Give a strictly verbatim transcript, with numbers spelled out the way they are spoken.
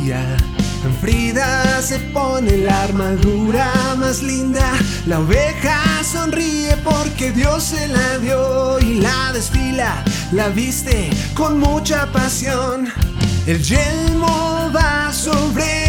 día. Frida se pone la armadura más linda. La oveja sonríe porque Dios se la dio y la desfila, la viste con mucha pasión. El yelmo va sobre